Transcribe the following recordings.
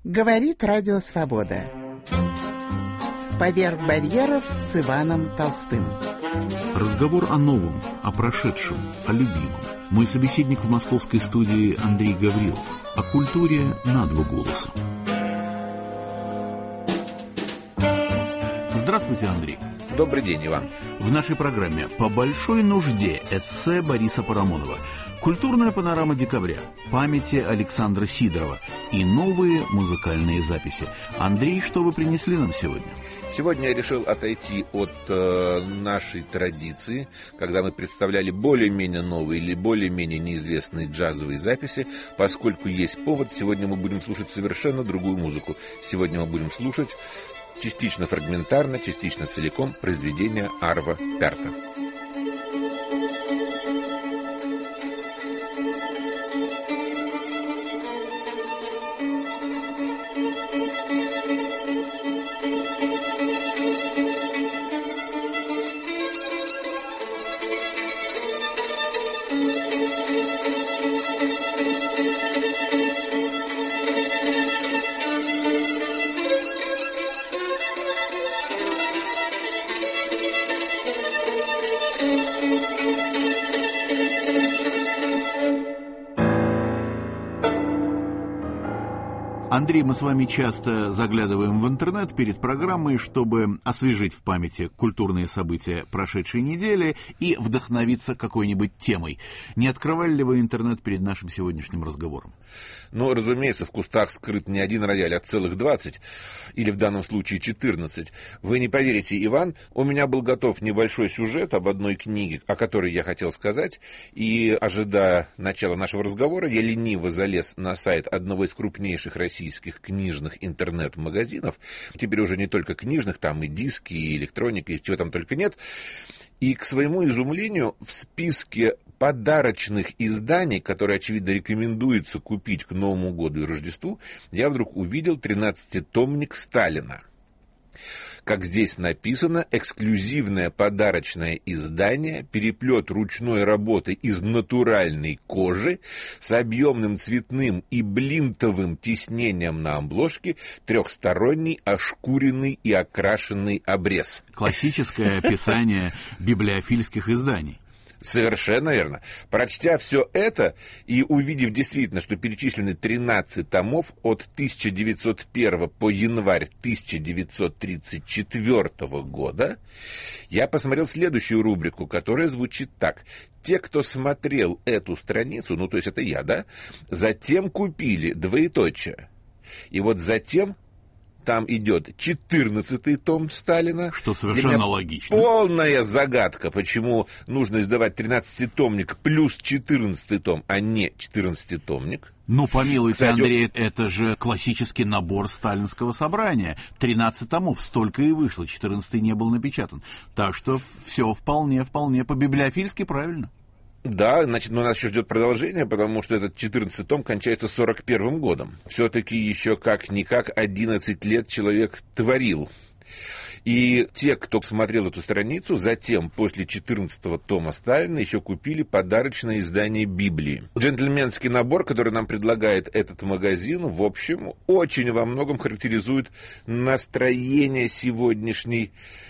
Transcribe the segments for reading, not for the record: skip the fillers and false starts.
Говорит Радио Свобода. Поверх барьеров с Иваном Толстым. Разговор о новом, о прошедшем, о любимом. Мой собеседник в московской студии Андрей Гаврилов. О культуре на два голоса. Здравствуйте, Андрей. Добрый день, Иван. В нашей программе «По большой нужде» эссе Бориса Парамонова, культурная панорама декабря, памяти Александра Сидорова и новые музыкальные записи. Андрей, что вы принесли нам сегодня? Сегодня я решил отойти от нашей традиции, когда мы представляли более-менее новые или более-менее неизвестные джазовые записи. Поскольку есть повод, сегодня мы будем слушать совершенно другую музыку. Сегодня мы будем слушать частично фрагментарно, частично целиком произведения Арво Пярта. Андрей, мы с вами часто заглядываем в интернет перед программой, чтобы освежить в памяти культурные события прошедшей недели и вдохновиться какой-нибудь темой. Не открывали ли вы интернет перед нашим сегодняшним разговором? Ну, разумеется, в кустах скрыт не один рояль, а целых 20, или в данном случае 14. Вы не поверите, Иван, у меня был готов небольшой сюжет об одной книге, о которой я хотел сказать, и, ожидая начала нашего разговора, я лениво залез на сайт одного из крупнейших российских книжных интернет-магазинов, теперь уже не только книжных, там и диски, и электроника, и чего там только нет, и, к своему изумлению, в списке подарочных изданий, которые, очевидно, рекомендуется купить к Новому году и Рождеству, я вдруг увидел 13-томник Сталина. Как здесь написано, эксклюзивное подарочное издание, переплет ручной работы из натуральной кожи с объемным цветным и блинтовым тиснением на обложке, трехсторонний ошкуренный и окрашенный обрез. Классическое описание библиофильских изданий. Совершенно верно. Прочтя все это и увидев действительно, что перечислены 13 томов от 1901 по январь 1934 года, я посмотрел следующую рубрику, которая звучит так. Те, кто смотрел эту страницу, ну то есть это я, да, затем купили, двоеточие. И вот затем там идет 14-й том Сталина. Что совершенно логично. Полная загадка, почему нужно издавать 13-томник плюс 14-й том, а не 14-томник. Ну, помилуйте, Кстати, Андрей, это же классический набор сталинского собрания. 13 томов, столько и вышло, 14-й не был напечатан. Так что все вполне по-библиофильски правильно. Да, значит, но нас еще ждет продолжение, потому что этот 14-й том кончается 41-м годом. Все-таки еще как-никак 11 лет человек творил. И те, кто смотрел эту страницу, затем, после 14-го тома Сталина, еще купили подарочное издание Библии. Джентльменский набор, который нам предлагает этот магазин, в общем, очень во многом характеризует настроение сегодняшней,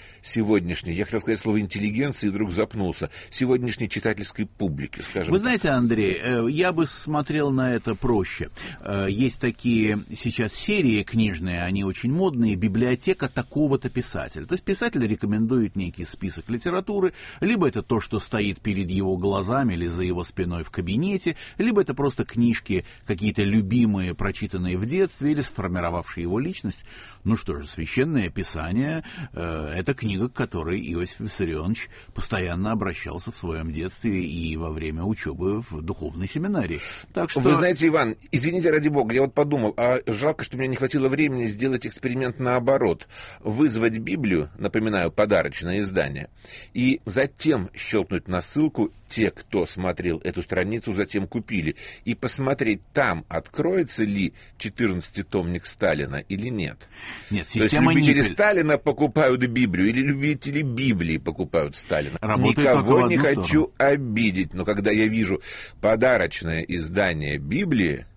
я хотел сказать слово интеллигенции, и вдруг запнулся, сегодняшней читательской публики, скажем. Вы знаете, Андрей, я бы смотрел на это проще. Есть такие сейчас серии книжные, они очень модные, библиотека такого-то писателя. То есть писатель рекомендует некий список литературы, либо это то, что стоит перед его глазами или за его спиной в кабинете, либо это просто книжки какие-то любимые, прочитанные в детстве или сформировавшие его личность. Ну что же, Священное Писание — это книга, к которой Иосиф Виссарионович постоянно обращался в своем детстве и во время учебы в духовной семинарии. Так что... Вы знаете, Иван, извините, ради бога, я вот подумал, а жалко, что мне не хватило времени сделать эксперимент наоборот. Вызвать Библию, напоминаю, подарочное издание, и затем щелкнуть на ссылку «Те, кто смотрел эту страницу, затем купили», и посмотреть, там откроется ли 14-томник Сталина или нет. Нет, система. То есть любители Сталина покупают Библию, или любители Библии покупают Сталина. Работает Никого не хочу обидеть, но когда я вижу подарочное издание Библии,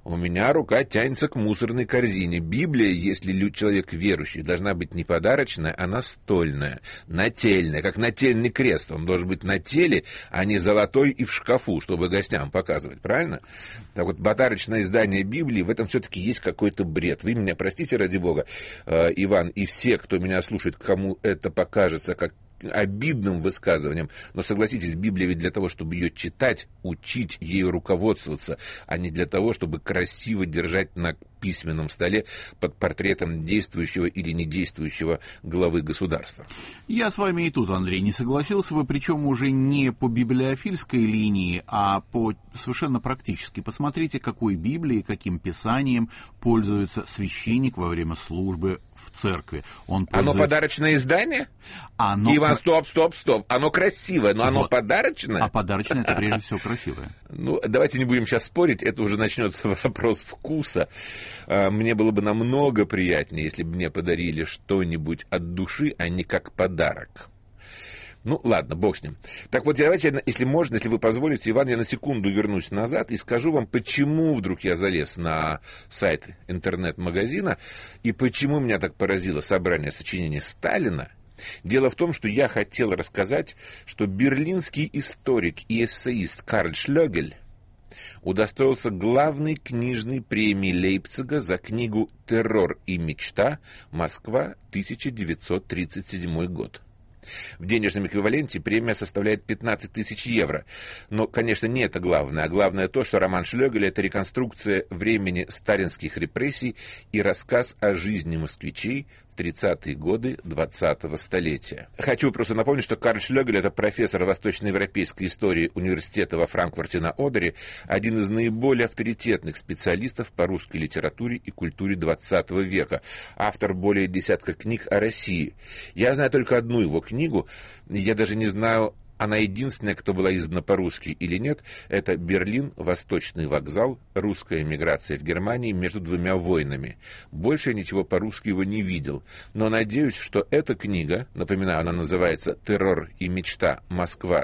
У меня рука тянется к мусорной корзине. Библия, если человек верующий, должна быть не подарочная, а настольная, нательная, как нательный крест. Он должен быть на теле, а не золотой и в шкафу, чтобы гостям показывать, правильно? Так вот, подарочное издание Библии, в этом все-таки есть какой-то бред. Вы меня простите, ради бога, Иван, и все, кто меня слушает, кому это покажется как обидным высказыванием, но согласитесь, Библия ведь для того, чтобы ее читать, учить, ею руководствоваться, а не для того, чтобы красиво держать на письменном столе под портретом действующего или недействующего главы государства. Я с вами и тут, Андрей, не согласился бы, причем уже не по библиофильской линии, а по совершенно практически. Посмотрите, какой Библией, каким писанием пользуется священник во время службы в церкви. Оно подарочное издание? Иван, стоп. Оно красивое, но оно подарочное? А подарочное — это прежде всего красивое. Ну, давайте не будем сейчас спорить, это уже начнется вопрос вкуса. Мне было бы намного приятнее, если бы мне подарили что-нибудь от души, а не как подарок. Ну, ладно, бог с ним. Так вот, давайте, если можно, если вы позволите, Иван, я на секунду вернусь назад и скажу вам, почему вдруг я залез на сайт интернет-магазина и почему меня так поразило собрание сочинений Сталина. Дело в том, что я хотел рассказать, что берлинский историк и эссеист Карл Шлёгель удостоился главной книжной премии Лейпцига за книгу «Террор и мечта. Москва, 1937 год». В денежном эквиваленте премия составляет 15 тысяч евро. Но, конечно, не это главное. А главное то, что роман Шлёгеля — это реконструкция времени сталинских репрессий и рассказ о жизни москвичей в 30-е годы 20-го столетия. Хочу просто напомнить, что Карл Шлёгель — это профессор восточноевропейской истории университета во Франкфурте на Одере, один из наиболее авторитетных специалистов по русской литературе и культуре 20 века, автор более десятка книг о России. Я знаю только одну его книгу, я даже не знаю, она единственная, кто была издана по-русски или нет, это «Берлин. Восточный вокзал. Русская эмиграция в Германии между двумя войнами». Больше я ничего по-русски его не видел, но надеюсь, что эта книга, напоминаю, она называется «Террор и мечта. Москва,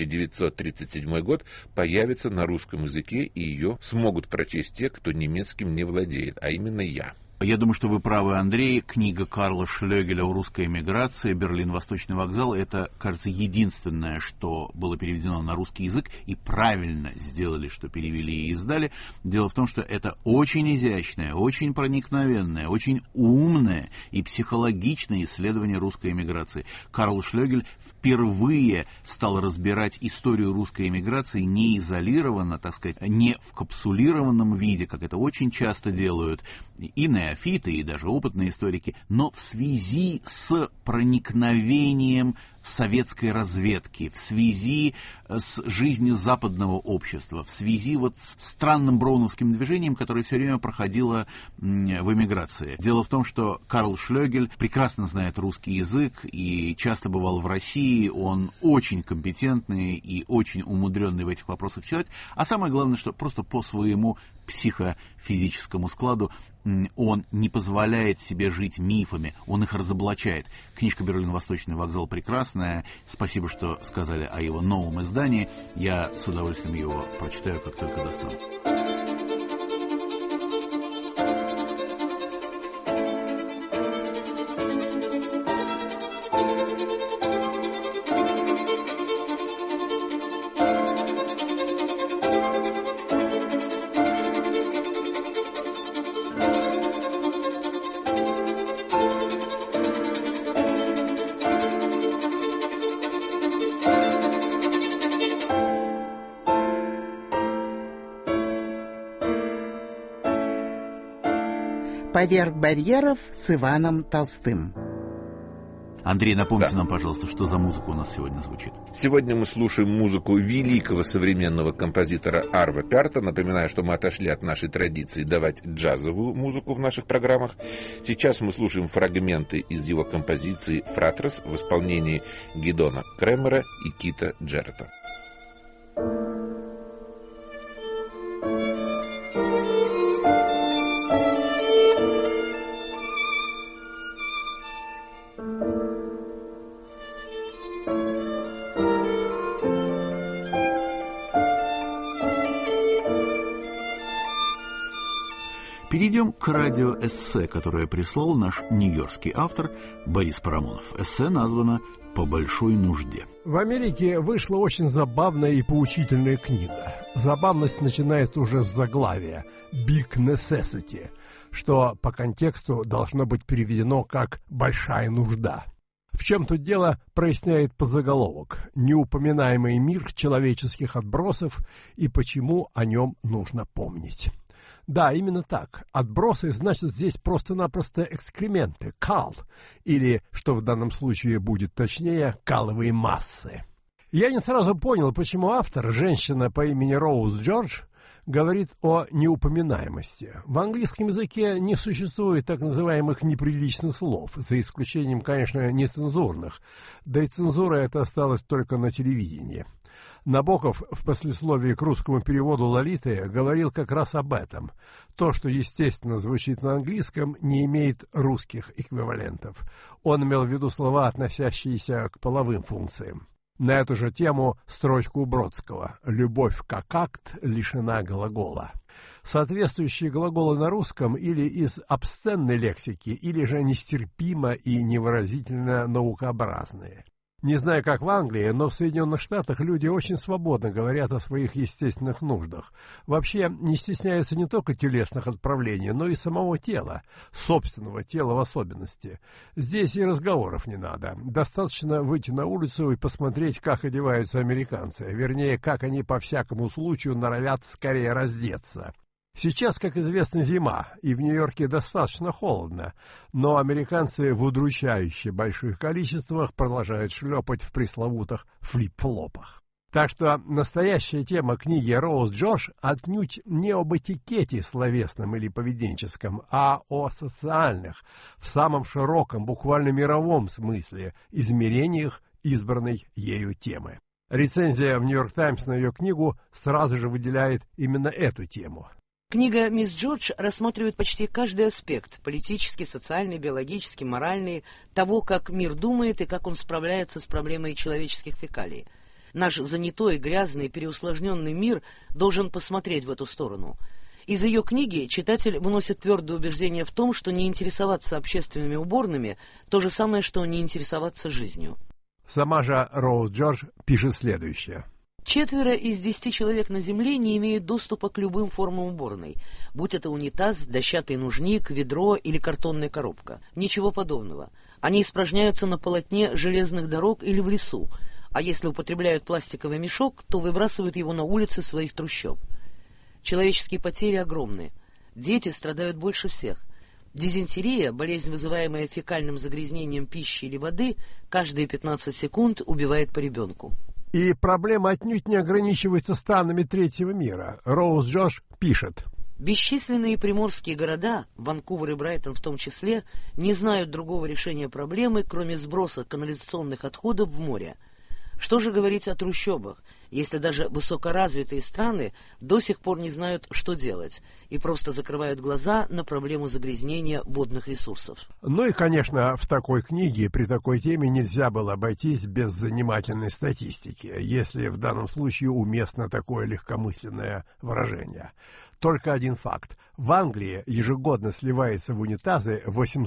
1937 год», появится на русском языке, и ее смогут прочесть те, кто немецким не владеет, а именно я. Я думаю, что вы правы, Андрей. Книга Карла Шлёгеля о русской эмиграции «Берлин. Восточный вокзал» — это, кажется, единственное, что было переведено на русский язык, и правильно сделали, что перевели и издали. Дело в том, что это очень изящное, очень проникновенное, очень умное и психологичное исследование русской эмиграции. Карл Шлёгель впервые стал разбирать историю русской эмиграции не изолированно, так сказать, не в капсулированном виде, как это очень часто делают и неофиты, и даже опытные историки, но в связи с проникновением советской разведки, в связи с жизнью западного общества, в связи вот с странным броуновским движением, которое все время проходило в эмиграции. Дело в том, что Карл Шлёгель прекрасно знает русский язык и часто бывал в России, он очень компетентный и очень умудренный в этих вопросах человек, а самое главное, что просто по своему психофизическому складу он не позволяет себе жить мифами, он их разоблачает. Книжка «Берлин. Восточный вокзал» прекрасная. Спасибо, что сказали о его новом издании. Я с удовольствием его прочитаю, как только достану. «Поверх барьеров» с Иваном Толстым. Андрей, напомните нам, пожалуйста, что за музыка у нас сегодня звучит. Сегодня мы слушаем музыку великого современного композитора Арво Пярта. Напоминаю, что мы отошли от нашей традиции давать джазовую музыку в наших программах. Сейчас мы слушаем фрагменты из его композиции «Фратрес» в исполнении Гидона Кремера и Кита Джеррета. Перейдем к радиоэссе, которое прислал наш нью-йоркский автор Борис Парамонов. Эссе названо «По большой нужде». В Америке вышла очень забавная и поучительная книга. Забавность начинается уже с заглавия «Big Necessity», что по контексту должно быть переведено как «большая нужда». В чем тут дело, проясняет подзаголовок «Неупоминаемый мир человеческих отбросов и почему о нем нужно помнить». Да, именно так. Отбросы значит здесь просто-напросто экскременты, кал, или, что в данном случае будет точнее, каловые массы. Я не сразу понял, почему автор, женщина по имени Роуз Джордж, говорит о неупоминаемости. В английском языке не существует так называемых неприличных слов, за исключением, конечно, нецензурных, да и цензура эта осталась только на телевидении. Набоков в послесловии к русскому переводу «Лолиты» говорил как раз об этом. То, что естественно звучит на английском, не имеет русских эквивалентов. Он имел в виду слова, относящиеся к половым функциям. На эту же тему строчку Бродского «Любовь как акт лишена глагола». Соответствующие глаголы на русском или из обсценной лексики, или же нестерпимо и невыразительно наукообразные. Не знаю, как в Англии, но в Соединенных Штатах люди очень свободно говорят о своих естественных нуждах. Вообще не стесняются не только телесных отправлений, но и самого тела, собственного тела в особенности. Здесь и разговоров не надо. Достаточно выйти на улицу и посмотреть, как одеваются американцы, вернее, как они по всякому случаю норовят скорее раздеться. Сейчас, как известно, зима, и в Нью-Йорке достаточно холодно, но американцы в удручающе больших количествах продолжают шлепать в пресловутых флип-флопах. Так что настоящая тема книги Роуз Джордж отнюдь не об этикете словесном или поведенческом, а о социальных, в самом широком, буквально мировом смысле, измерениях избранной ею темы. Рецензия в «Нью-Йорк Таймс» на ее книгу сразу же выделяет именно эту тему. Книга «Мисс Джордж» рассматривает почти каждый аспект – политический, социальный, биологический, моральный – того, как мир думает и как он справляется с проблемой человеческих фекалий. Наш занятой, грязный, переусложненный мир должен посмотреть в эту сторону. Из ее книги читатель выносит твердое убеждение в том, что не интересоваться общественными уборными – то же самое, что не интересоваться жизнью. Сама же Роуз Джордж пишет следующее. 4 из 10 человек на Земле не имеют доступа к любым формам уборной, будь это унитаз, дощатый нужник, ведро или картонная коробка. Ничего подобного. Они испражняются на полотне железных дорог или в лесу, а если употребляют пластиковый мешок, то выбрасывают его на улицы своих трущоб. Человеческие потери огромны. Дети страдают больше всех. Дизентерия, болезнь, вызываемая фекальным загрязнением пищи или воды, каждые 15 секунд убивает по ребенку. И проблема отнюдь не ограничивается странами третьего мира. Роуз Джордж пишет. Бесчисленные приморские города, Ванкувер и Брайтон в том числе, не знают другого решения проблемы, кроме сброса канализационных отходов в море. Что же говорить о трущобах, если даже высокоразвитые страны до сих пор не знают, что делать, и просто закрывают глаза на проблему загрязнения водных ресурсов? Ну и, конечно, в такой книге при такой теме нельзя было обойтись без занимательной статистики, если в данном случае уместно такое легкомысленное выражение. Только один факт. В Англии ежегодно сливается в унитазы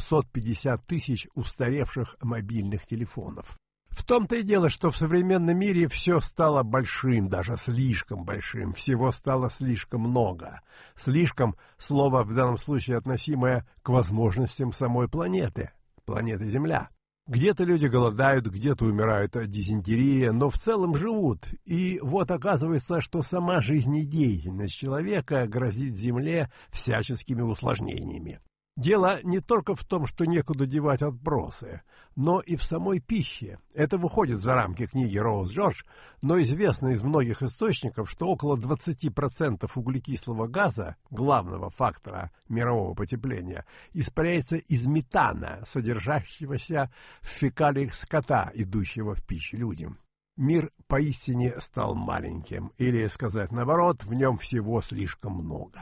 850 тысяч устаревших мобильных телефонов. В том-то и дело, что в современном мире все стало большим, даже слишком большим, всего стало слишком много. Слишком — слово в данном случае относимое к возможностям самой планеты Земля. Где-то люди голодают, где-то умирают от дизентерии, но в целом живут. И вот оказывается, что сама жизнедеятельность человека грозит Земле всяческими усложнениями. Дело не только в том, что некуда девать отбросы, но и в самой пище. Это выходит за рамки книги Роуз Джордж, но известно из многих источников, что около 20% углекислого газа, главного фактора мирового потепления, испаряется из метана, содержащегося в фекалиях скота, идущего в пищу людям. Мир поистине стал маленьким, или, сказать наоборот, в нем всего слишком много.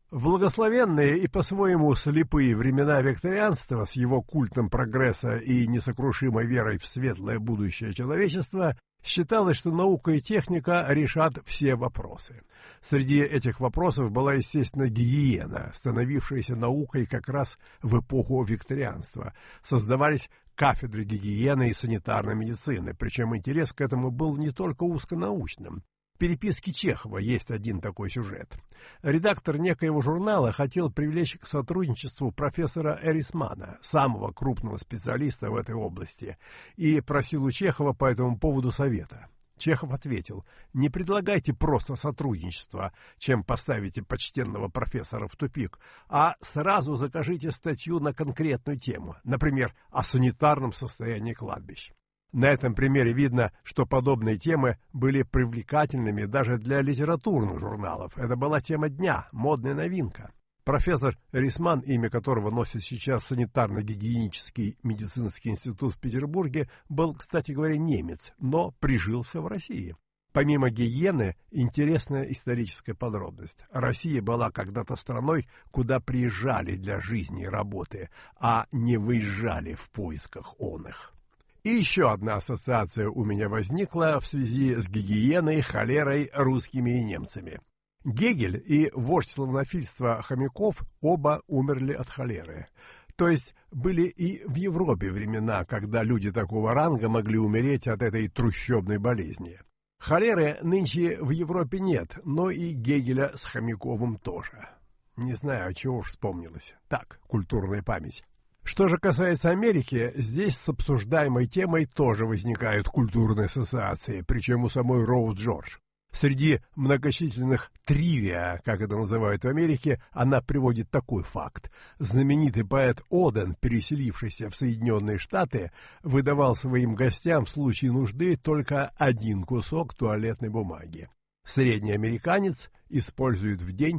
В благословенные и по-своему слепые времена викторианства с его культом прогресса и несокрушимой верой в светлое будущее человечества считалось, что наука и техника решат все вопросы. Среди этих вопросов была, естественно, гигиена, становившаяся наукой как раз в эпоху викторианства. Создавались кафедры гигиены и санитарной медицины, причем интерес к этому был не только узконаучным. В переписке Чехова есть один такой сюжет. Редактор некоего журнала хотел привлечь к сотрудничеству профессора Эрисмана, самого крупного специалиста в этой области, и просил у Чехова по этому поводу совета. Чехов ответил: «Не предлагайте просто сотрудничество, чем поставите почтенного профессора в тупик, а сразу закажите статью на конкретную тему, например, о санитарном состоянии кладбищ». На этом примере видно, что подобные темы были привлекательными даже для литературных журналов. Это была тема дня, модная новинка. Профессор Эрисман, имя которого носит сейчас санитарно-гигиенический медицинский институт в Петербурге, был, кстати говоря, немец, но прижился в России. Помимо гигиены, интересная историческая подробность. Россия была когда-то страной, куда приезжали для жизни и работы, а не выезжали в поисках оных. И еще одна ассоциация у меня возникла в связи с гигиеной, холерой, русскими и немцами. Гегель и вождь славянофильства Хомяков оба умерли от холеры. То есть были и в Европе времена, когда люди такого ранга могли умереть от этой трущобной болезни. Холеры нынче в Европе нет, но и Гегеля с Хомяковым тоже. Не знаю, чего уж вспомнилось. Так, культурная память. Что же касается Америки, здесь с обсуждаемой темой тоже возникают культурные ассоциации, причем у самой Роуз Джордж. Среди многочисленных тривиа, как это называют в Америке, она приводит такой факт. Знаменитый поэт Оден, переселившийся в Соединенные Штаты, выдавал своим гостям в случае нужды только один кусок туалетной бумаги. Средний американец использует в день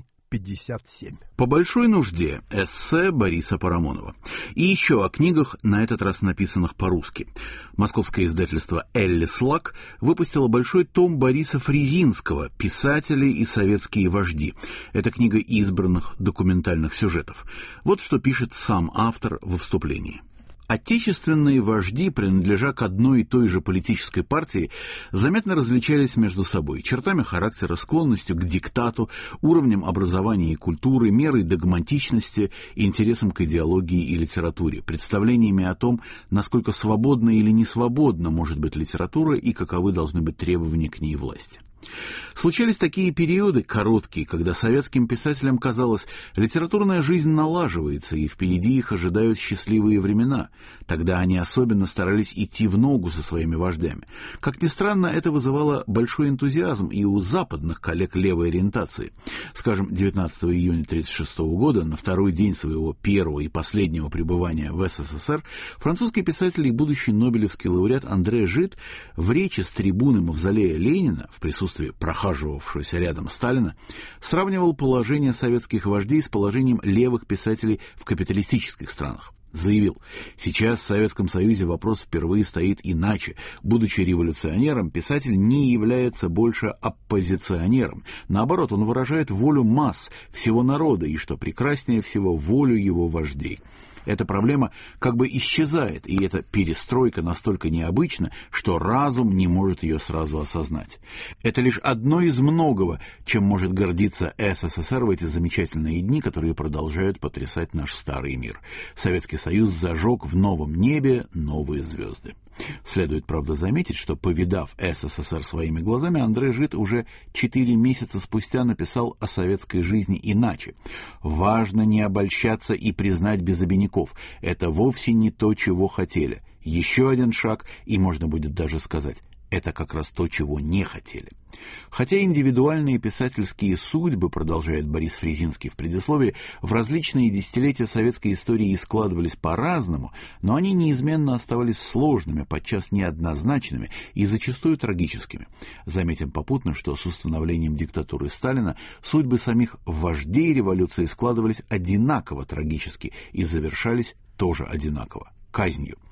57. По большой нужде эссе Бориса Парамонова. И еще о книгах, на этот раз написанных по-русски. Московское издательство «Эллис Лак» выпустило большой том Бориса Фрезинского «Писатели и советские вожди». Это книга избранных документальных сюжетов. Вот что пишет сам автор во вступлении. Отечественные вожди, принадлежа к одной и той же политической партии, заметно различались между собой чертами характера, склонностью к диктату, уровнем образования и культуры, мерой догматичности, интересом к идеологии и литературе, представлениями о том, насколько свободна или не свободна может быть литература и каковы должны быть требования к ней власти. Случались такие периоды, короткие, когда советским писателям казалось, литературная жизнь налаживается, и впереди их ожидают счастливые времена. Тогда они особенно старались идти в ногу со своими вождями. Как ни странно, это вызывало большой энтузиазм и у западных коллег левой ориентации. Скажем, 19 июня 1936 года, на второй день своего первого и последнего пребывания в СССР, французский писатель и будущий нобелевский лауреат Андре Жид в речи с трибуны мавзолея Ленина в присутствии прохаживавшегося рядом Сталина, сравнивал положение советских вождей с положением левых писателей в капиталистических странах. Заявил: сейчас в Советском Союзе вопрос впервые стоит иначе. Будучи революционером, писатель не является больше оппозиционером. Наоборот, он выражает волю масс, всего народа, и, что прекраснее всего, волю его вождей. Эта проблема как бы исчезает, и эта перестройка настолько необычна, что разум не может ее сразу осознать. Это лишь одно из многого, чем может гордиться СССР в эти замечательные дни, которые продолжают потрясать наш старый мир. Советский Союз зажег в новом небе новые звезды. Следует, правда, заметить, что, повидав СССР своими глазами, Андре Жид уже 4 месяца спустя написал о советской жизни иначе. «Важно не обольщаться и признать без обиняков. Это вовсе не то, чего хотели. Еще один шаг, и можно будет даже сказать, это как раз то, чего не хотели». Хотя индивидуальные писательские судьбы, продолжает Борис Фрезинский в предисловии, в различные десятилетия советской истории и складывались по-разному, но они неизменно оставались сложными, подчас неоднозначными и зачастую трагическими. Заметим попутно, что с установлением диктатуры Сталина судьбы самих вождей революции складывались одинаково трагически и завершались тоже одинаково — казнью.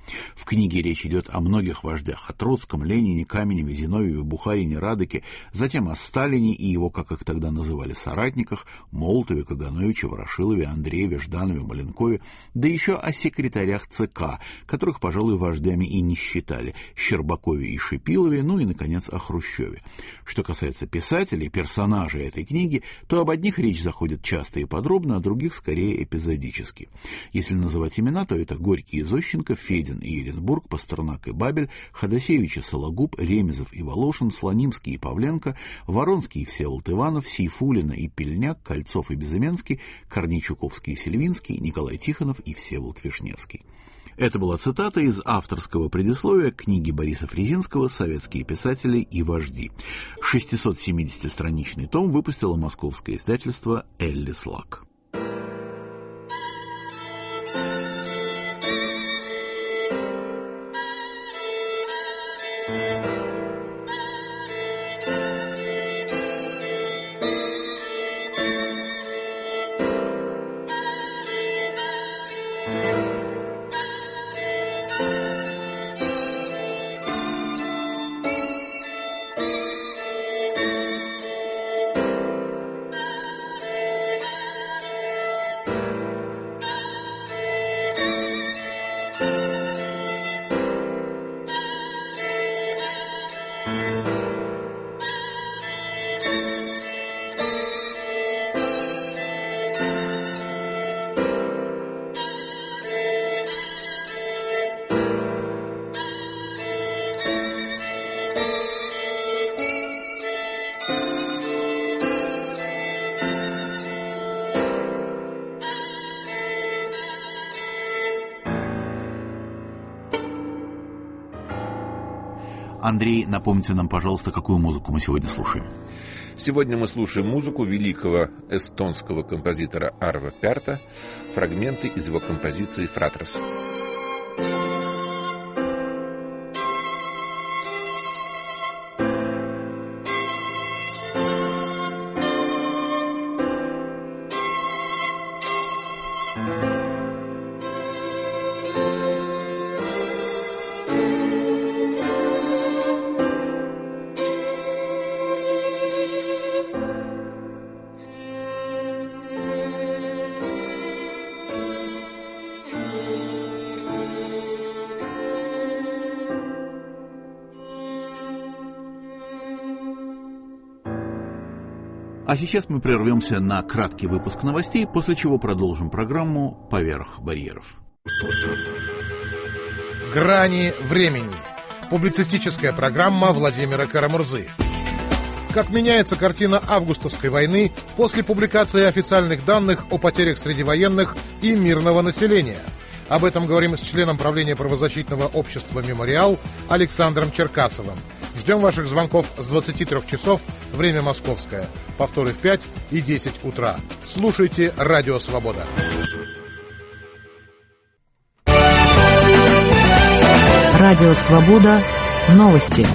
В книге речь идет о многих вождях, о Троцком, Ленине, Каменеве, Зиновьеве, Бухарине, Радыке, затем о Сталине и его, как их тогда называли, соратниках, Молотове, Кагановиче, Ворошилове, Андрееве, Жданове, Маленкове, да еще о секретарях ЦК, которых, пожалуй, вождями и не считали, Щербакове и Шипилове, ну и, наконец, о Хрущеве. Что касается писателей, персонажей этой книги, то об одних речь заходит часто и подробно, а других скорее эпизодически. Если называть имена, то это Горький и Зощенко, Федин и Еренбург, Пастернак и Бабель, Ходосевич и Сологуб, Ремезов и Волошин, Слонимский и Павленко, Воронский и Всеволод Иванов, Сейфулина и Пельняк, Кольцов и Безыменский, Корней Чуковский и Сильвинский, Николай Тихонов и Всеволод Вишневский. Это была цитата из авторского предисловия книги Бориса Фрезинского «Советские писатели и вожди». 670-страничный том выпустило московское издательство «Эллис Лак». Андрей, напомните нам, пожалуйста, какую музыку мы сегодня слушаем. Сегодня мы слушаем музыку великого эстонского композитора Арво Пярта, фрагменты из его композиции «Фратрес». А сейчас мы прервемся на краткий выпуск новостей, после чего продолжим программу «Поверх барьеров». «Грани времени». Публицистическая программа Владимира Карамурзы. Как меняется картина августовской войны после публикации официальных данных о потерях среди военных и мирного населения. Об этом говорим с членом правления правозащитного общества «Мемориал» Александром Черкасовым. Ждем ваших звонков с 23 часов, время московское. Повторы в 5 и 10 утра. Слушайте «Радио Свобода». Радио Свобода. Новости.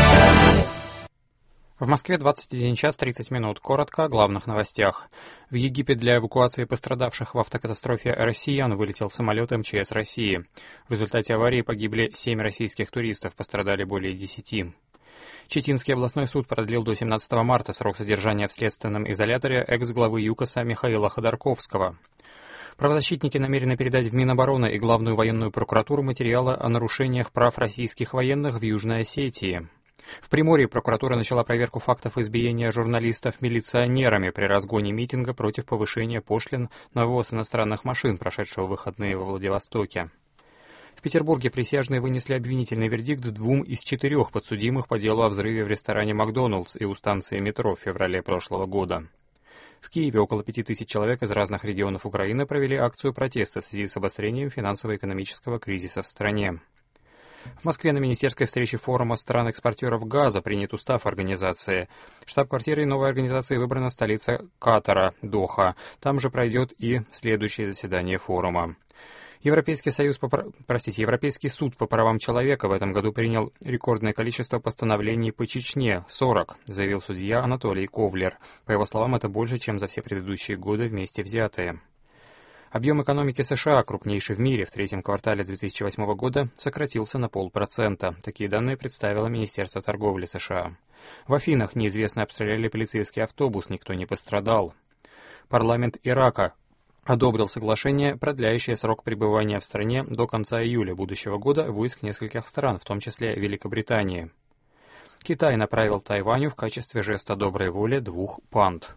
В Москве 21 час 30 минут. Коротко о главных новостях. В Египет для эвакуации пострадавших в автокатастрофе россиян вылетел самолет МЧС России. В результате аварии погибли 7 российских туристов, пострадали более 10. Читинский областной суд продлил до 17 марта срок содержания в следственном изоляторе экс-главы ЮКОСа Михаила Ходорковского. Правозащитники намерены передать в Минобороны и Главную военную прокуратуру материалы о нарушениях прав российских военных в Южной Осетии. В Приморье прокуратура начала проверку фактов избиения журналистов милиционерами при разгоне митинга против повышения пошлин на ввоз иностранных машин, прошедшего в выходные во Владивостоке. В Петербурге присяжные вынесли обвинительный вердикт 2 из 4 подсудимых по делу о взрыве в ресторане «Макдоналдс» и у станции метро в феврале прошлого года. В Киеве около 5000 человек из разных регионов Украины провели акцию протеста в связи с обострением финансово-экономического кризиса в стране. В Москве на министерской встрече форума стран-экспортеров газа принят устав организации. Штаб-квартирой новой организации выбрана столица Катара, Доха. Там же пройдет и следующее заседание форума. Европейский суд по правам человека в этом году принял рекордное количество постановлений по Чечне – 40, заявил судья Анатолий Ковлер. По его словам, это больше, чем за все предыдущие годы вместе взятые. Объем экономики США, крупнейший в мире, в третьем квартале 2008 года сократился на 0,5%. Такие данные представило Министерство торговли США. В Афинах неизвестно обстреляли полицейский автобус, никто не пострадал. Парламент Ирака одобрил соглашение, продляющее срок пребывания в стране до конца июля будущего года войск нескольких стран, в том числе Великобритании. Китай направил Тайваню в качестве жеста доброй воли 2 панд.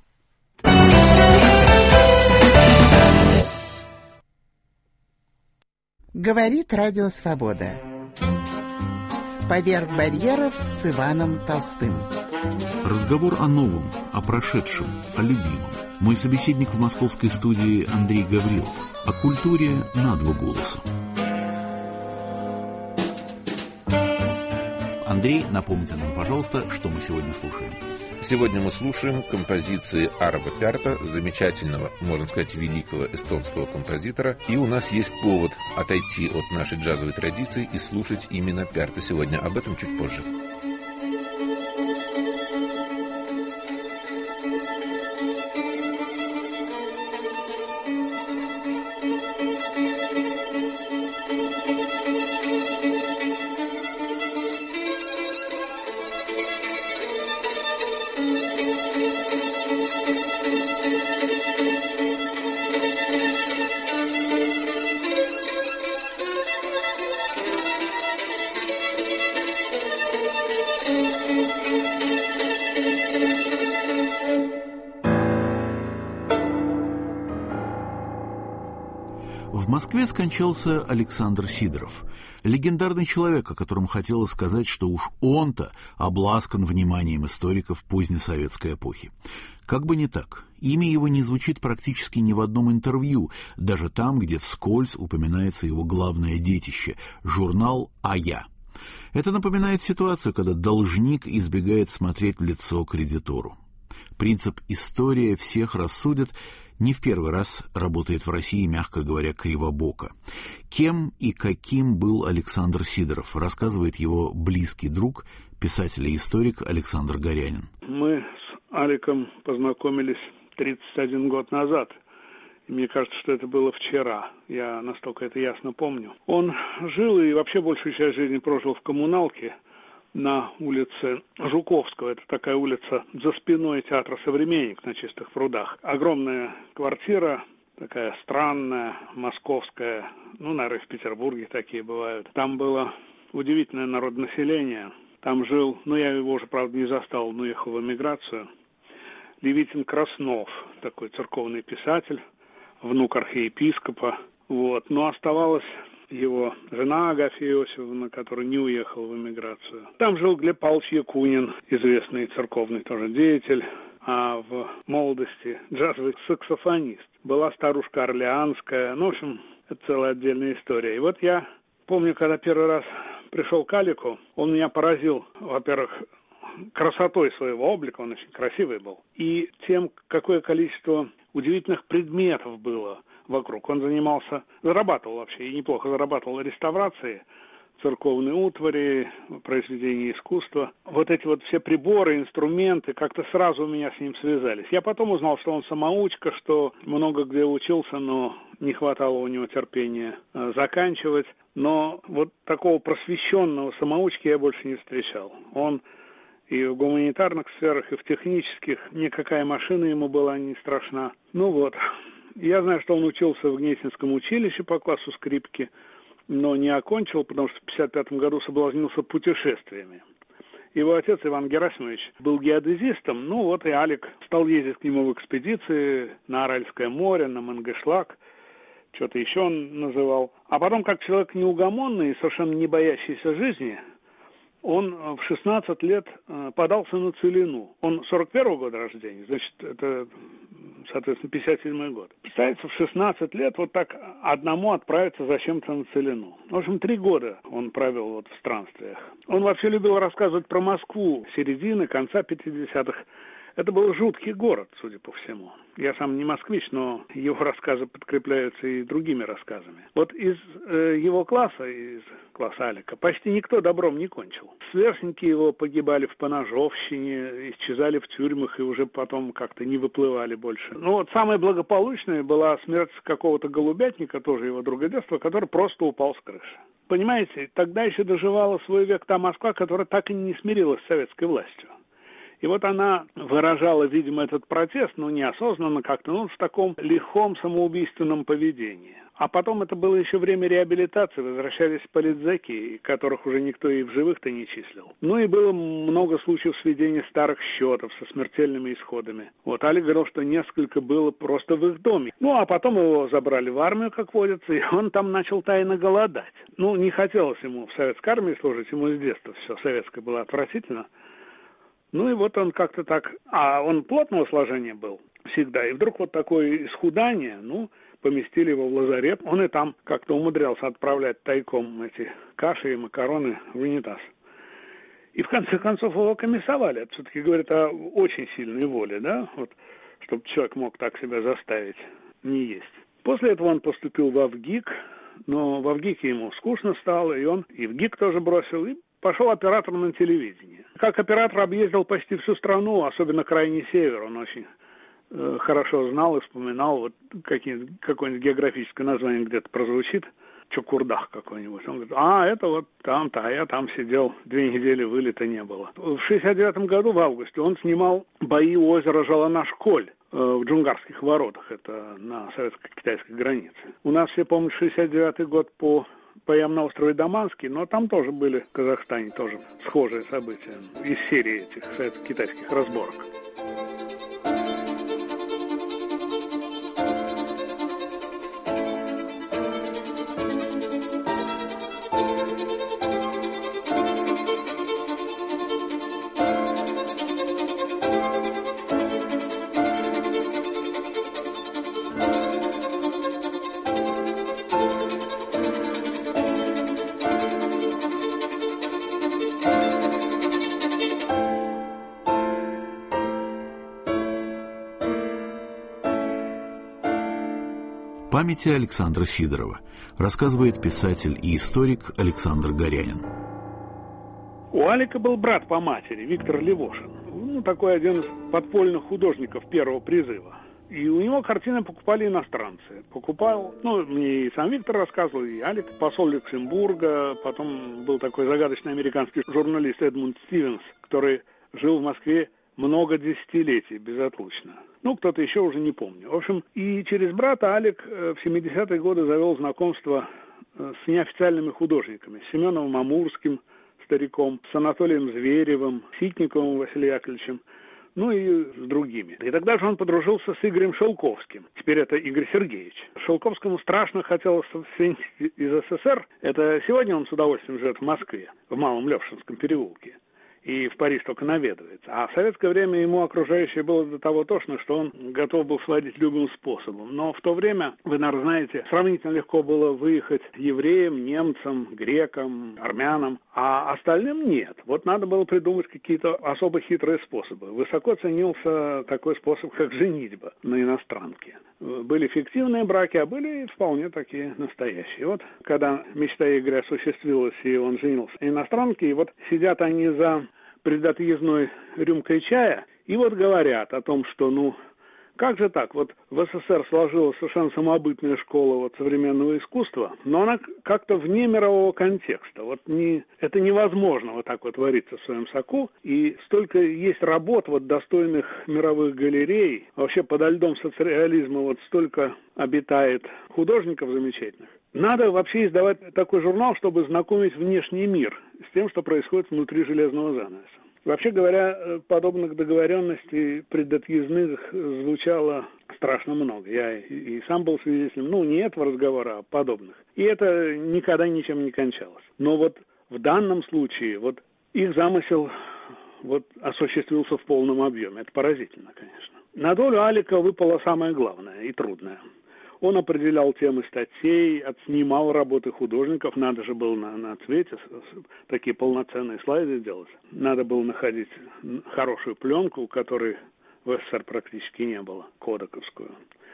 Говорит Радио Свобода. Поверх барьеров с Иваном Толстым. Разговор о новом, о прошедшем, о любимом. Мой собеседник в московской студии Андрей Гаврилов. О культуре на 2 голоса. Андрей, напомните нам, пожалуйста, что мы сегодня слушаем. Сегодня мы слушаем композиции Арво Пярта, замечательного, можно сказать, великого эстонского композитора. И у нас есть повод отойти от нашей джазовой традиции и слушать именно Пярта сегодня. Об этом чуть позже. В Москве скончался Александр Сидоров, легендарный человек, о котором хотелось сказать, что уж он-то обласкан вниманием историков позднесоветской эпохи. Как бы не так, имя его не звучит практически ни в одном интервью, даже там, где вскользь упоминается его главное детище – журнал «А я». Это напоминает ситуацию, когда должник избегает смотреть в лицо кредитору. Принцип «история всех рассудит» не в первый раз работает в России, мягко говоря, кривобоко. Кем и каким был Александр Сидоров, рассказывает его близкий друг, писатель и историк Александр Горянин. Мы с Аликом познакомились 31 год назад. И мне кажется, что это было вчера. Я настолько это ясно помню. Он жил и вообще большую часть жизни прожил в коммуналке на улице Жуковского. Это такая улица за спиной театра «Современник» на Чистых прудах. Огромная квартира, такая странная, московская. Наверное, в Петербурге такие бывают. Там было удивительное народонаселение. Там жил, я его уже, правда, не застал, он уехал в эмиграцию, Левитин Краснов, такой церковный писатель, внук архиепископа. Но оставалась его жена Агафья Иосифовна, которая не уехала в эмиграцию. Там жил Глеб Павлович Якунин, известный церковный тоже деятель, а в молодости джазовый саксофонист. Была старушка Орлеанская. В общем, это целая отдельная история. И я помню, когда первый раз пришел к Алику, он меня поразил, во-первых, красотой своего облика, он очень красивый был, и тем, какое количество удивительных предметов было вокруг. Он зарабатывал вообще, и неплохо зарабатывал реставрацией церковной утвари, произведений искусства. Эти все приборы, инструменты как-то сразу у меня с ним связались. Я потом узнал, что он самоучка, что много где учился, но не хватало у него терпения заканчивать. Но такого просвещенного самоучки я больше не встречал. Он и в гуманитарных сферах, и в технических, никакая машина ему была не страшна. Я знаю, что он учился в Гнесинском училище по классу скрипки, но не окончил, потому что в 1955 году соблазнился путешествиями. Его отец Иван Герасимович был геодезистом, и Алик стал ездить к нему в экспедиции на Аральское море, на Мангышлак, что-то еще он называл. А потом, как человек неугомонный и совершенно не боящийся жизни, он в 16 лет подался на Целину. Он 41-го года рождения, значит, это, соответственно, 57-й год. Представляете, в 16 лет так одному отправиться зачем-то на Целину. В общем, 3 года он провел в странствиях. Он вообще любил рассказывать про Москву середины, конца 50-х Это был жуткий город, судя по всему. Я сам не москвич, но его рассказы подкрепляются и другими рассказами. Вот из его класса, из класса Алика, почти никто добром не кончил. Сверстники его погибали в поножовщине, исчезали в тюрьмах и уже потом как-то не выплывали больше. Ну вот самая благополучная была смерть какого-то голубятника, тоже его друга детства, который просто упал с крыши. Понимаете, тогда еще доживала свой век та Москва, которая так и не смирилась с советской властью. И вот она выражала, видимо, этот протест, но неосознанно как-то, в таком лихом самоубийственном поведении. А потом это было еще время реабилитации, возвращались политзаки, которых уже никто и в живых-то не числил. Ну и было много случаев сведения старых счетов со смертельными исходами. Вот Алик говорил, что несколько было просто в их доме. Ну а потом его забрали в армию, как водится, и он там начал тайно голодать. Ну не хотелось ему в советской армии служить, ему с детства все советское было отвратительно. Ну и вот он как-то так, а он плотного сложения был всегда, и вдруг вот такое исхудание, поместили его в лазарет, он и там как-то умудрялся отправлять тайком эти каши и макароны в унитаз. И в конце концов его комиссовали, это все-таки говорит о очень сильной воле, да, вот, чтобы человек мог так себя заставить не есть. После этого он поступил в Авгик, но в Авгике ему скучно стало, и он и в ГИК тоже бросил, и пошел оператором на телевидении. Как оператор объездил почти всю страну, особенно крайний север. Он очень хорошо знал и вспоминал, вот какое-нибудь географическое название где-то прозвучит, Чукурдах какой-нибудь. Он говорит, это вот там-то, а я там сидел, 2 недели вылета не было. В 69 году, в августе, он снимал бои у озера Жаланаш-Коль в Джунгарских воротах, это на советско-китайской границе. У нас все помнят 69 год по боям на острове Даманский, но там тоже были в Казахстане тоже схожие события из серии этих советско-китайских разборок. Памяти Александра Сидорова, рассказывает писатель и историк Александр Горянин. У Алика был брат по матери, Виктор Левошин. Такой один из подпольных художников первого призыва. И у него картины покупали иностранцы. Покупал, мне и сам Виктор рассказывал, и Алик, посол Люксембурга. Потом был такой загадочный американский журналист Эдмунд Стивенс, который жил в Москве много десятилетий безотлучно. Кто-то еще уже не помню. В общем, и через брата Алик в 70-е годы завел знакомство с неофициальными художниками. С Семеновым Амурским, стариком, с Анатолием Зверевым, Ситниковым Василием Яковлевичем, и с другими. И тогда же он подружился с Игорем Шелковским. Теперь это Игорь Сергеевич. Шелковскому страшно хотелось соединить из СССР. Это сегодня он с удовольствием живет в Москве, в Малом Левшинском переулке. И в Париж только наведывается. А в советское время ему окружающее было до того тошно, что он готов был сводить любым способом. Но в то время, вы, наверное, знаете, сравнительно легко было выехать евреям, немцам, грекам, армянам, а остальным нет. Вот надо было придумать какие-то особо хитрые способы. Высоко ценился такой способ, как женитьба на иностранке. Были фиктивные браки, а были вполне такие настоящие. Вот когда мечта Игоря осуществилась, и он женился на иностранке, и вот сидят они за предотъездной рюмкой чая, и вот говорят о том, что, как же так, вот в СССР сложилась совершенно самобытная школа современного искусства, но она как-то вне мирового контекста. Это невозможно вот так вот вариться в своем соку, и столько есть работ достойных мировых галерей, вообще подо льдом соцреализма столько обитает художников замечательных. Надо вообще издавать такой журнал, чтобы знакомить внешний мир с тем, что происходит внутри железного занавеса. Вообще говоря, подобных договоренностей предотъездных звучало страшно много. Я и сам был свидетелем, не этого разговора, а подобных. И это никогда ничем не кончалось. Но в данном случае их замысел осуществился в полном объеме. Это поразительно, конечно. На долю Алика выпало самое главное и трудное. Он определял темы статей, отснимал работы художников. Надо же было на цвете такие полноценные слайды делать. Надо было находить хорошую пленку, у которой в СССР практически не было, кодаковскую.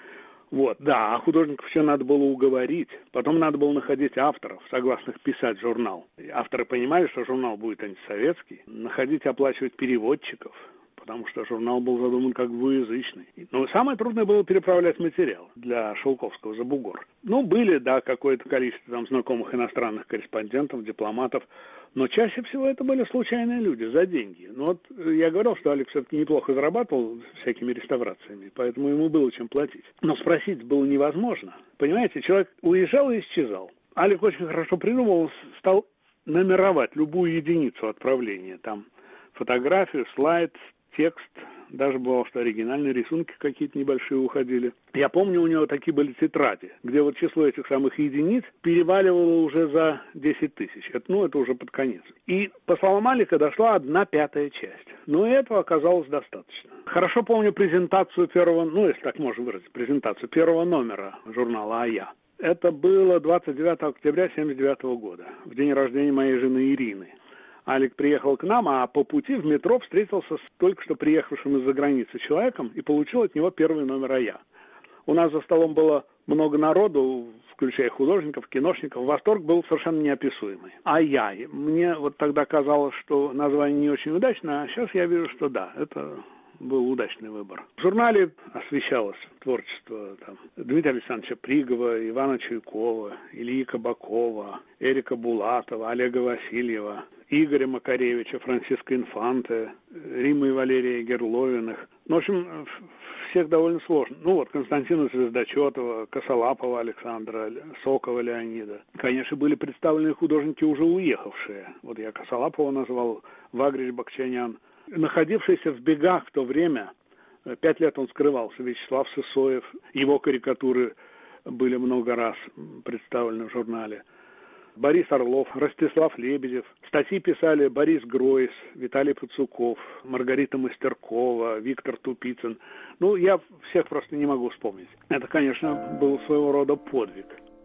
Вот, да, а художников еще надо было уговорить. Потом надо было находить авторов, согласных писать журнал. Авторы понимали, что журнал будет антисоветский. Находить, оплачивать переводчиков, потому что журнал был задуман как двуязычный. Но самое трудное было переправлять материал для Шелковского за бугор. Ну, были, да, какое-то количество там знакомых иностранных корреспондентов, дипломатов, но чаще всего это были случайные люди за деньги. Ну вот я говорил, что Алик все-таки неплохо зарабатывал всякими реставрациями, поэтому ему было чем платить. Но спросить было невозможно. Понимаете, человек уезжал и исчезал. Алик очень хорошо придумал, стал номеровать любую единицу отправления. Там фотографию, слайд, текст, даже бывало, что оригинальные рисунки какие-то небольшие уходили. Я помню, у него такие были тетради, где вот число этих самых единиц переваливало уже за 10 тысяч. Это уже под конец. И, по словам Алика, дошла 1/5 часть. Но этого оказалось достаточно. Хорошо помню презентацию первого, если так можно выразить, презентацию первого номера журнала «А-Я». Это было 29 октября 1979 года, в день рождения моей жены Ирины. Алик приехал к нам, а по пути в метро встретился с только что приехавшим из-за границы человеком и получил от него первый номер «А-Я». У нас за столом было много народу, включая художников, киношников. Восторг был совершенно неописуемый. «А-Я». Мне вот тогда казалось, что название не очень удачное, а сейчас я вижу, что да, это был удачный выбор. В журнале освещалось творчество Дмитрия Александровича Пригова, Ивана Чуйкова, Ильи Кабакова, Эрика Булатова, Олега Васильева, Игоря Макаревича, Франциска Инфанте, Риммы и Валерия Герловиных. В общем, всех довольно сложно. Константина Звездочетова, Косолапова Александра, Сокова Леонида. Конечно, были представлены художники, уже уехавшие. Вот я Косолапова назвал, Вагрич Бакчанян. Находившийся в бегах в то время, 5 лет он скрывался, Вячеслав Сысоев, его карикатуры были много раз представлены в журнале. Борис Орлов, Ростислав Лебедев. Статьи писали Борис Гройс, Виталий Пацуков, Маргарита Мастеркова, Виктор Тупицын. Я всех просто не могу вспомнить. Это, конечно, был своего рода подвиг.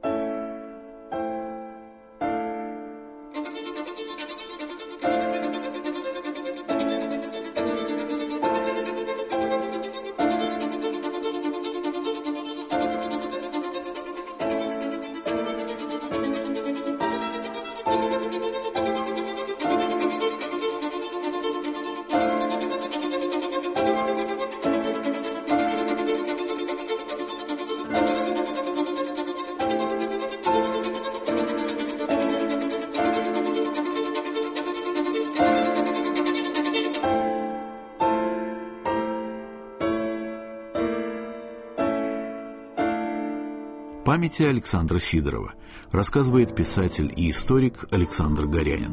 Памяти Александра Сидорова, рассказывает писатель и историк Александр Горянин.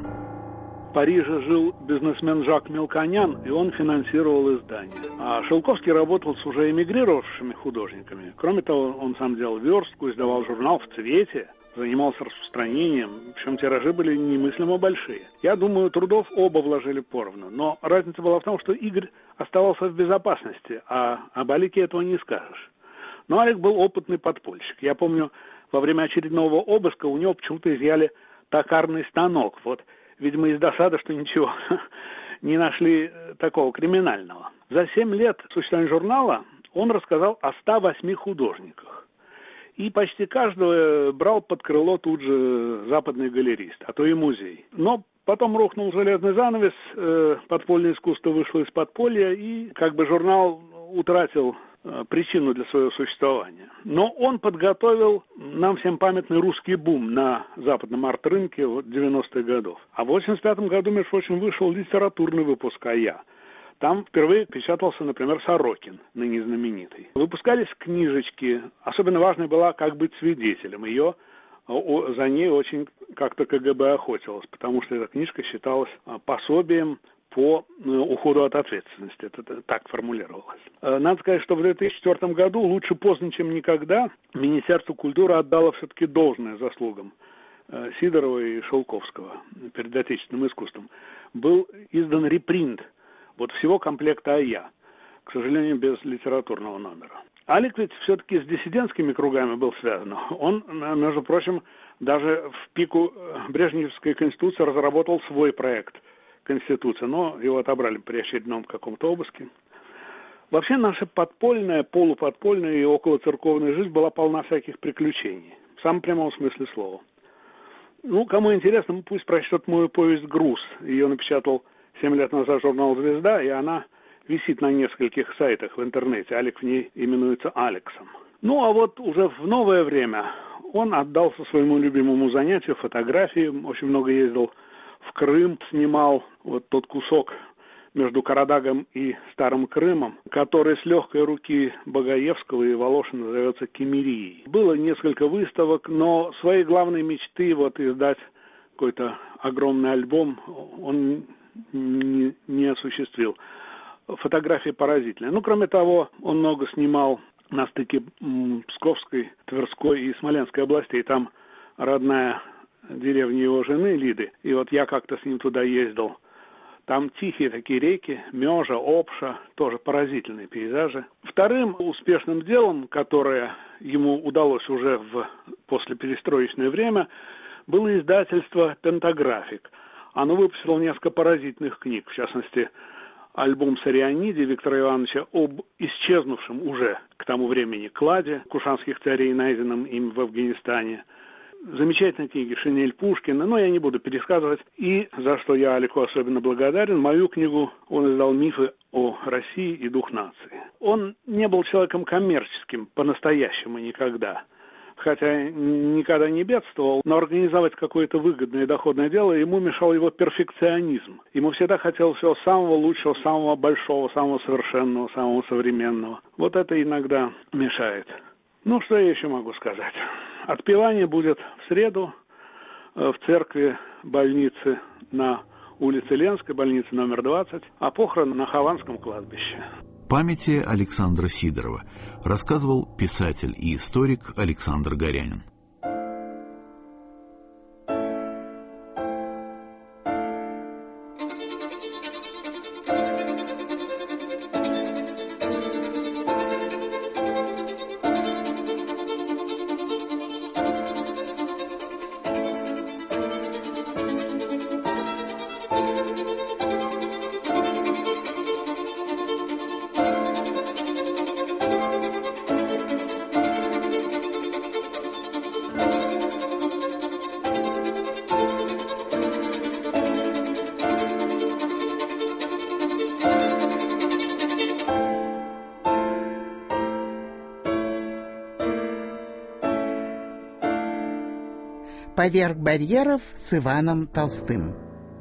В Париже жил бизнесмен Жак Мелконян, и он финансировал издание. А Шелковский работал с уже эмигрировавшими художниками. Кроме того, он сам делал верстку, издавал журнал «В цвете», занимался распространением, причем тиражи были немыслимо большие. Я думаю, трудов оба вложили поровну, но разница была в том, что Игорь оставался в безопасности, а об Алике этого не скажешь. Но Алик был опытный подпольщик. Я помню, во время очередного обыска у него почему-то изъяли токарный станок. Видимо, из досады, что ничего не нашли такого криминального. За 7 лет существования журнала он рассказал о 108 художниках. И почти каждого брал под крыло тут же западный галерист, а то и музей. Но потом рухнул железный занавес, подпольное искусство вышло из подполья, и журнал утратил причину для своего существования. Но он подготовил нам всем памятный русский бум на западном арт-рынке 90-х годов. А в 85 году, между прочим, вышел литературный выпуск «А-Я». Там впервые печатался, например, Сорокин, ныне знаменитый. Выпускались книжечки. Особенно важной была «Как быть свидетелем». За ней очень как-то КГБ охотилось, потому что эта книжка считалась пособием по уходу от ответственности. Это так формулировалось. Надо сказать, что в 2004 году, лучше поздно, чем никогда, Министерство культуры отдало все-таки должное заслугам Сидорова и Шелковского перед отечественным искусством. Был издан репринт всего комплекта «А-Я», к сожалению, без литературного номера. Алик ведь все-таки с диссидентскими кругами был связан. Он, между прочим, даже в пику Брежневской конституции разработал свой проект Конституции, но его отобрали при очередном каком-то обыске. Вообще наша подпольная, полуподпольная и околоцерковная жизнь была полна всяких приключений. В самом прямом смысле слова. Ну, кому интересно, пусть прочтет мою повесть «Груз». Ее напечатал 7 лет назад журнал «Звезда», и она висит на нескольких сайтах в интернете. Алик в ней именуется Алексом. Ну, а вот уже в новое время он отдался своему любимому занятию, фотографии. Очень много ездил в Крым, снимал вот тот кусок между Карадагом и Старым Крымом, который с легкой руки Багаевского и Волошина называется Кемерией. Было несколько выставок, но своей главной мечты вот издать какой-то огромный альбом он не осуществил. Фотография поразительная. Ну, кроме того, он много снимал на стыке Псковской, Тверской и Смоленской областей. Там родная деревня его жены Лиды. И вот я как-то с ним туда ездил. Там тихие такие реки, Межа, Обша, тоже поразительные пейзажи. Вторым успешным делом, которое ему удалось уже в послеперестроечное время, было издательство «Пентаграфик». Оно выпустило несколько поразительных книг, в частности, альбом «Сариониде» Виктора Ивановича об исчезнувшем уже к тому времени кладе кушанских царей, найденном им в Афганистане. Замечательные книги «Шинель Пушкина», но я не буду пересказывать. И, за что я Алику особенно благодарен, мою книгу он издал «Мифы о России и дух нации». Он не был человеком коммерческим по-настоящему никогда. Хотя никогда не бедствовал, но организовать какое-то выгодное и доходное дело ему мешал его перфекционизм. Ему всегда хотелось всего самого лучшего, самого большого, самого совершенного, самого современного. Вот это иногда мешает. Ну, что я еще могу сказать? Отпевание будет в среду в церкви больницы на улице Ленской, больница номер 20, а похороны на Хованском кладбище. Памяти Александра Сидорова рассказывал писатель и историк Александр Горянин. «Поверх барьеров» с Иваном Толстым.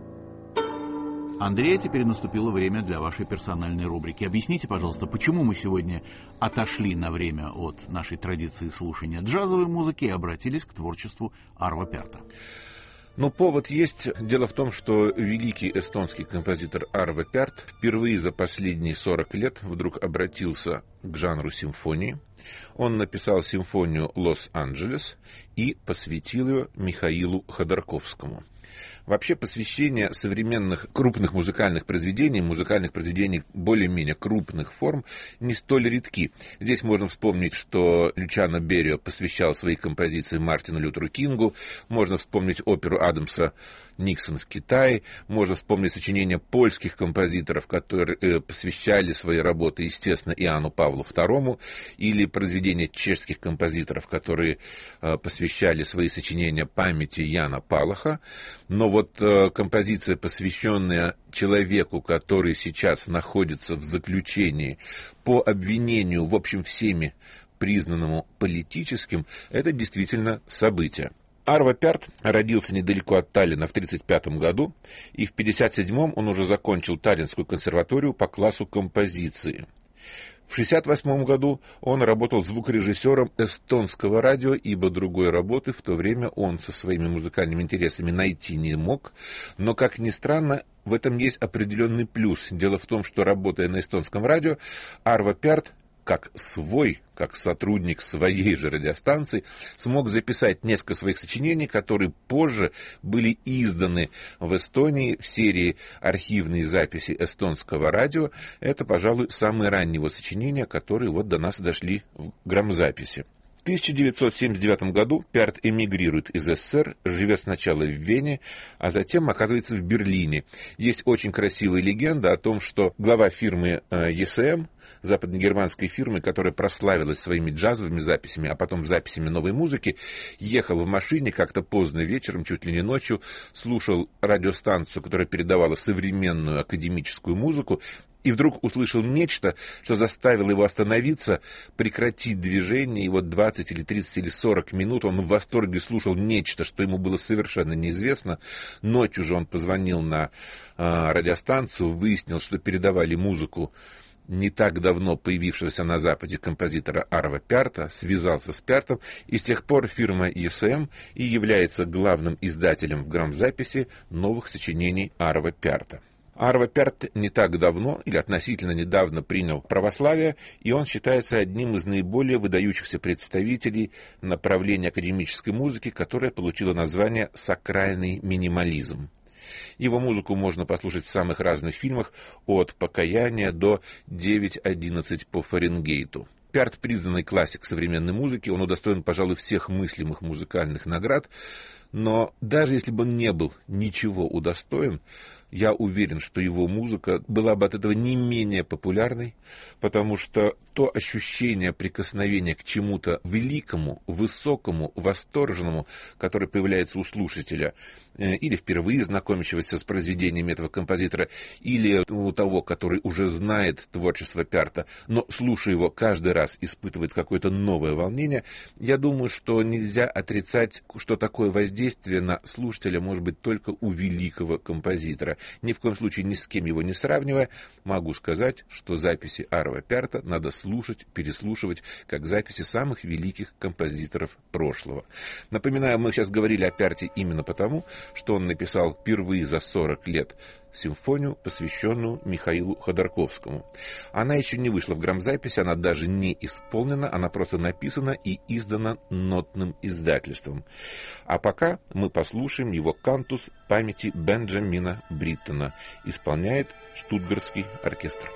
Андрей, теперь наступило время для вашей персональной рубрики. Объясните, пожалуйста, почему мы сегодня отошли на время от нашей традиции слушания джазовой музыки и обратились к творчеству Арво Пярта? Ну, повод есть. Дело в том, что великий эстонский композитор Арво Пярт впервые за последние 40 лет вдруг обратился к жанру симфонии. Он написал симфонию «Лос-Анджелес» и посвятил ее Михаилу Ходорковскому. Вообще посвящение современных крупных музыкальных произведений более-менее крупных форм, не столь редки. Здесь можно вспомнить, что Лючано Берио посвящал свои композиции Мартину Лютеру Кингу, можно вспомнить оперу Адамса «Никсон в Китае», можно вспомнить сочинения польских композиторов, которые посвящали свои работы, естественно, Иоанну Павлу II, или произведения чешских композиторов, которые посвящали свои сочинения памяти Яна Палаха. Но вот композиция, посвященная человеку, который сейчас находится в заключении по обвинению, в общем, всеми признанному политическим, это действительно событие. Арво Пярт родился недалеко от Таллина в 1935 году, и в 1957 он уже закончил Таллинскую консерваторию по классу композиции. В 1968 году он работал звукорежиссером эстонского радио, ибо другой работы в то время он со своими музыкальными интересами найти не мог. Но, как ни странно, в этом есть определенный плюс. Дело в том, что, работая на эстонском радио, Арво Пярт, как сотрудник своей же радиостанции, смог записать несколько своих сочинений, которые позже были изданы в Эстонии в серии архивные записи эстонского радио. Это, пожалуй, самые ранние его сочинения, которые вот до нас дошли в грамзаписи. В 1979 году Пярт эмигрирует из СССР, живет сначала в Вене, а затем оказывается в Берлине. Есть очень красивая легенда о том, что глава фирмы ECM, западногерманской фирмы, которая прославилась своими джазовыми записями, а потом записями новой музыки, ехал в машине как-то поздно вечером, чуть ли не ночью, слушал радиостанцию, которая передавала современную академическую музыку, и вдруг услышал нечто, что заставило его остановиться, прекратить движение, и вот 20 или 30 или 40 минут он в восторге слушал нечто, что ему было совершенно неизвестно. Ночью же он позвонил на радиостанцию, выяснил, что передавали музыку не так давно появившегося на Западе композитора Арва Пярта, связался с Пяртом, и с тех пор фирма ECM и является главным издателем в грамзаписи новых сочинений Арва Пярта. Арва Пярт не так давно, или относительно недавно, принял православие, и он считается одним из наиболее выдающихся представителей направления академической музыки, которое получило название «сакральный минимализм». Его музыку можно послушать в самых разных фильмах, от «Покаяния» до «9.11 по Фаренгейту». Пярт — признанный классик современной музыки, он удостоен, пожалуй, всех мыслимых музыкальных наград, но даже если бы он не был ничего удостоен, я уверен, что его музыка была бы от этого не менее популярной, потому что то ощущение прикосновения к чему-то великому, высокому, восторженному, которое появляется у слушателя, или впервые знакомящегося с произведениями этого композитора, или у того, который уже знает творчество Пярта, но, слушая его, каждый раз испытывает какое-то новое волнение, я думаю, что нельзя отрицать, что такое воздействие на слушателя может быть только у великого композитора. Ни в коем случае ни с кем его не сравнивая, могу сказать, что записи Арва Пярта надо слушать, переслушивать, как записи самых великих композиторов прошлого. Напоминаю, мы сейчас говорили о Пярте именно потому, что он написал впервые за 40 лет симфонию, посвященную Михаилу Ходорковскому. Она еще не вышла в грамзаписи, она даже не исполнена, она просто написана и издана нотным издательством. А пока мы послушаем его кантус памяти Бенджамина Бриттона. Исполняет Штутгартский оркестр.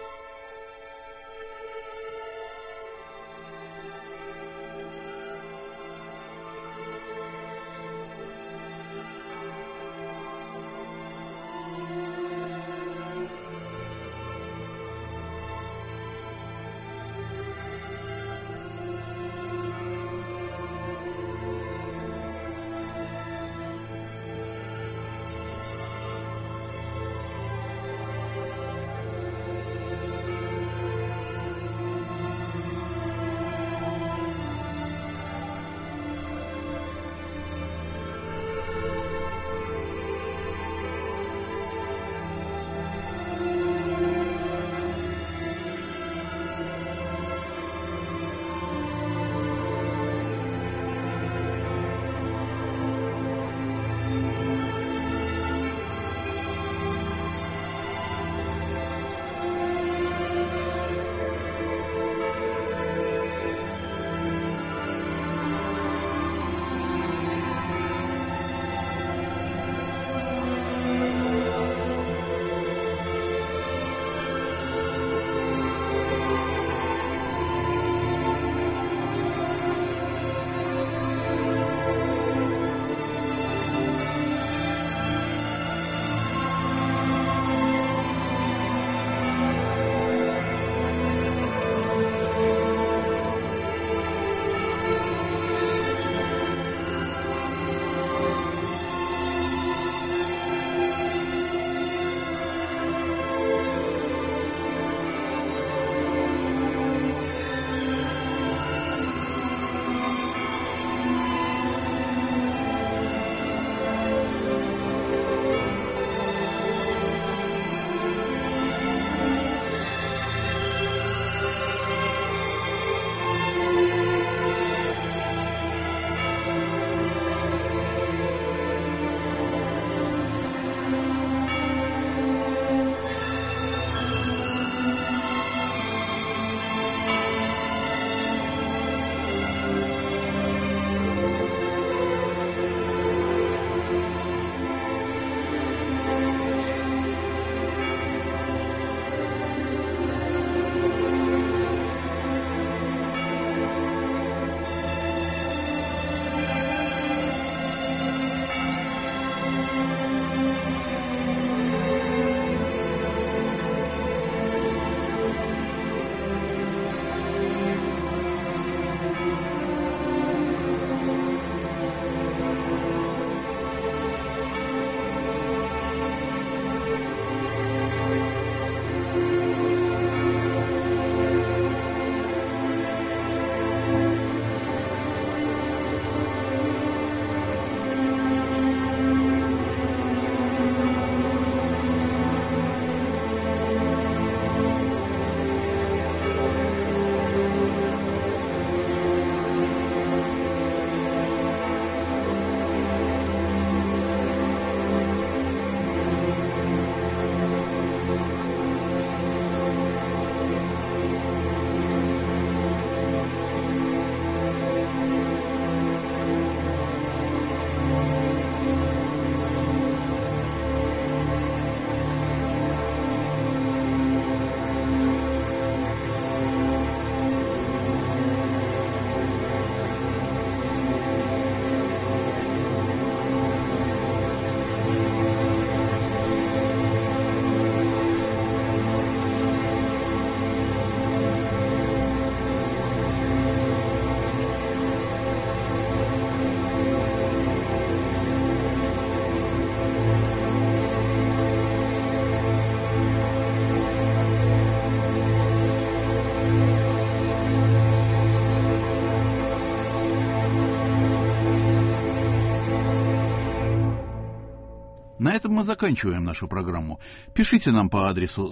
На этом мы заканчиваем нашу программу. Пишите нам по адресу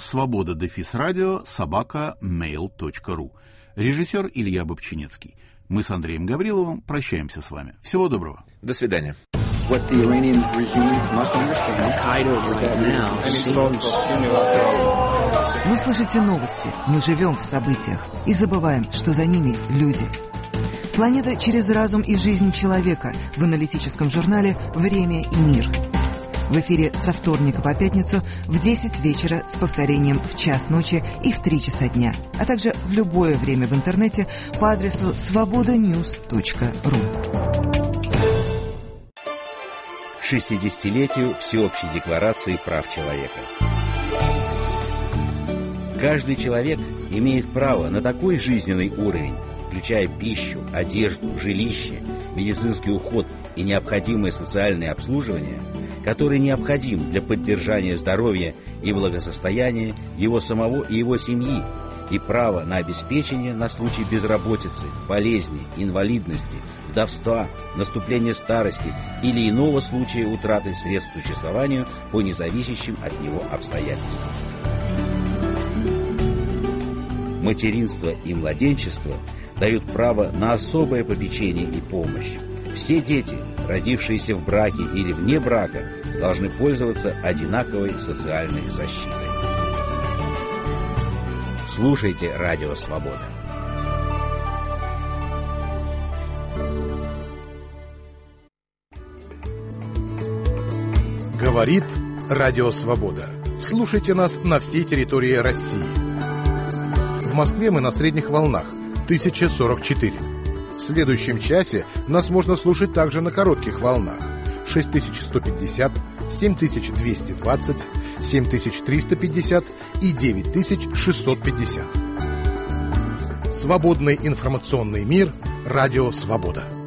svoboda-radio@mail.ru. Режиссер Илья Бобчинецкий. Мы с Андреем Гавриловым прощаемся с вами. Всего доброго. До свидания. Вы слышите новости, мы живем в событиях и забываем, что за ними люди. Планета через разум и жизнь человека в аналитическом журнале «Время и мир». В эфире со вторника по пятницу в 10 вечера с повторением в час ночи и в 3 часа дня, а также в любое время в интернете по адресу svobodanews.ru. К 60-летию Всеобщей декларации прав человека. Каждый человек имеет право на такой жизненный уровень, включая пищу, одежду, жилище, медицинский уход и необходимое социальное обслуживание, который необходим для поддержания здоровья и благосостояния его самого и его семьи, и право на обеспечение на случай безработицы, болезни, инвалидности, вдовства, наступления старости или иного случая утраты средств к существованию по независящим от него обстоятельствам. Материнство и младенчество дают право на особое попечение и помощь. Все дети, родившиеся в браке или вне брака, должны пользоваться одинаковой социальной защитой. Слушайте Радио Свобода. Говорит Радио Свобода. Слушайте нас на всей территории России. В Москве мы на средних волнах 1044. В следующем часе нас можно слушать также на коротких волнах 6150, 7220, 7350 и 9650. Свободный информационный мир. Радио Свобода.